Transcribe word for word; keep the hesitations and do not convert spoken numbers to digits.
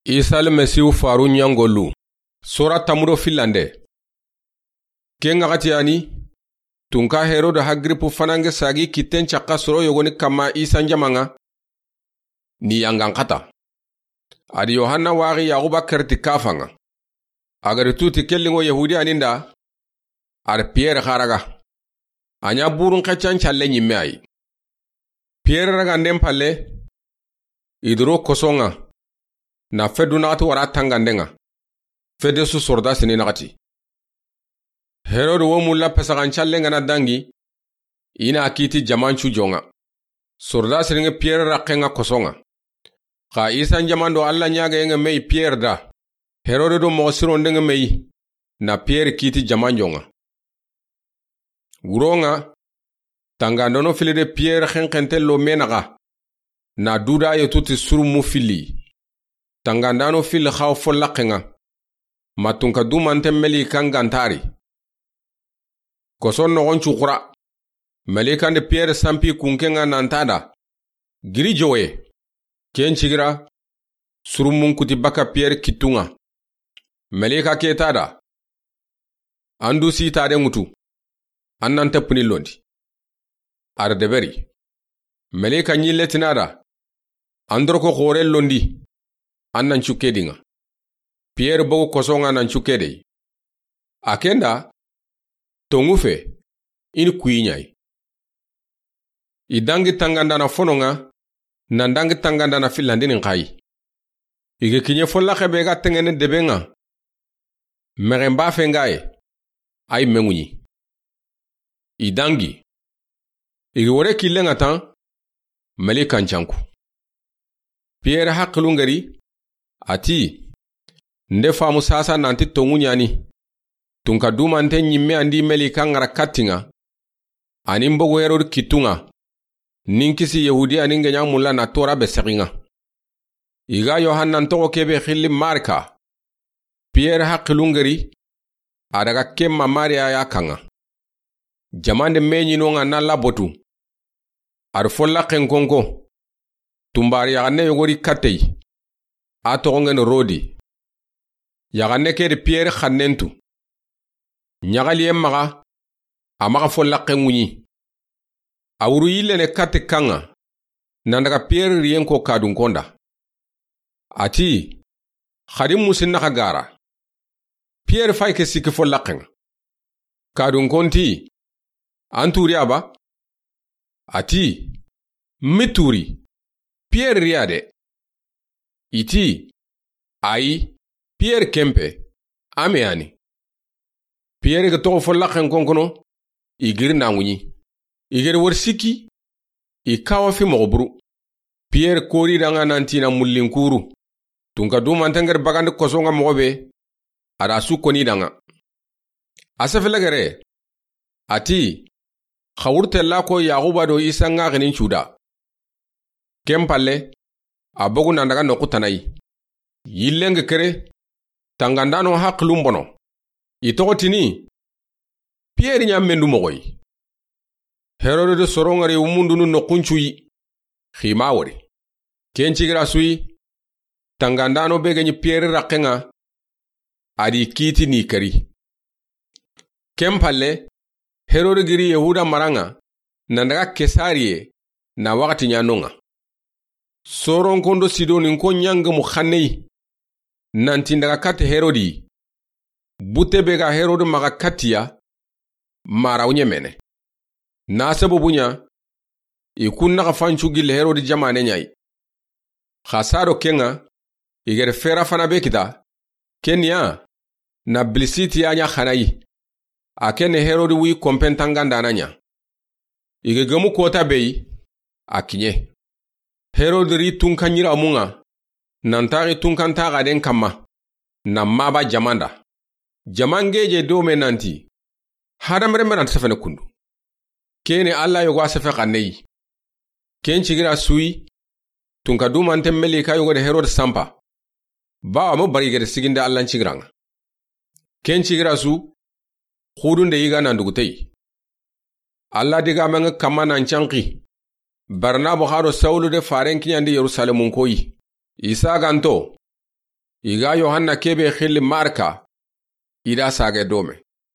Isal Mesiu faru nyangolu. Sura tamuro filande. Kenga gatiani. Tunka Herod hagripu fanange sagi kiten chaka soro yogoni kama Isa njamanga. Ni yangankata. Adi Yohanna wari Yaguba kerti kafanga. Agaritu tikellingo Yehudi aninda. Ar Pierre kharaga. Anya burun kachan challe nyimme ai. Pierre raga ndempale. Idro kosonga. Na fedu nagati wara tangandenga. Fede su sorda sini nagati. Herod wo mulla pesagan challenga na dangi. Ina akiti jamanchu jonga. Sorda sini Pierre rakenga kosonga. Ka Isa njamando alla nyaga yenga mei Pierre da. Herod do mosiro ndenga mei. Na Pierre kiti jamanjonga. Wuronga. Tangandono fili de Pierre khenkente lo menaga. Na duda yetuti suru mufili. Tangandano fil khaw follakenga. Matunka dumante meli kangantari. Koson no chukura. Melikande Pierre sampi kunkenga nantada. Giri jowe. Ken chigira. Surumun kutibaka Pierre kitunga. Melika ketada. Andu si tade mutu. Annante punilondi. Ardeberi. Melika nyile tinada. Androko khore londi. Annan chukedinga. Pierre bogo kosonga nan chukede. Akenda. Tongufe. Ini kuinyai. Idangi tangandana fononga. Nandangi tangandana filandini nkai. Ige kinye folla khebega tengene debenga. Meremba fengaye. Ay mengunyi. Idangi. Ige wore kilenga tan. Melikan chanku. Pierre haklungari. Ati. Nde famu sasa nanti tongu nyani. Tunka dumante nyimme andi melika ngara katinga. Ani mbogo Herod kitunga. Ninkisi Yehudi aninge nyamula na tora besekinga. Iga Yohanna ntoko kebe khili marka. Pierre haklungari. Adaga kemma maria ya kanga. Jamande menyi nonga na labotu. Arfolla kenkonko. Tumbari ya ne yogori katei. Atorongen rodi. Yagane kere Pierre khanentu. Nyagali emmaga. Amaga folla kengunyi. Awuru yile ne kate kanga. Nandaga Pierre rienko kadunkonda. Ati. Khadim musin nakagara. Pierre faike siki folla kenga. Kadunkonti. Anturi aba. Ati. Mituri. Pierre riade. Iti. Ai. Pierre kempe. Ameani. Pierre ke toko folla ken konkono. Igiri nangunyi. Igiri worsiki. Ikawa fi mogobru. Pierre kori danga nantina mullinkuru. Tunka dumantenger bagande kosonga mogobe. Arasu koni danga. Asafelagere. Ati. Khawurte lako Yaguba do Isa nga genin chuda. Kempale. Abogu nandaga nokutanai. Yillenge kere. Tangandano haklumbono. Itokotini. Pierre nyamendu mogoi. Herod de sorongari umundunu nokunchui. Khimawari. Kenchigira sui. Tangandano begenyi Pierre rakenga. Adi kiti ni kari. Kempale. Herod giri Yehuda maranga. Nandaga kesarie. Na wakati nyanonga. Soron kondo sidoni nko nyanga mukhanei. Nanti ndaga kate Herodi. Bute bega Herod maga katia. Mara unyemene. Nasebo bunya. Ikuna kafanchu gil Herod jamane nyai. Khasaro kenga. Igere fera fana bekita. Kenya. Na blisiti anya khanai. Akene Herod wi kompentanganda nanya. Ige gemu kota bei. Akinye. Herod ri tunkanyira amunga. Nantari tunkantaga den kama. Na maba jamanda. Jamangeje dome nanti. Hadamre meran sefene kundu. Kene alla yogwa sefeka nei. Ken chigira sui. Tunka dumante melika yogo de Herod sampa. Bawa mo barigere siginde allan chigiranga. Ken chigira su. Khudunde yiga nandugutei. Alla diga menga kama nanchanki. Barnabo haro Saulu de faren kinyandi Yerusalem koyi. Isa ganto. iga yohanna kebe khilli marka ida sage dome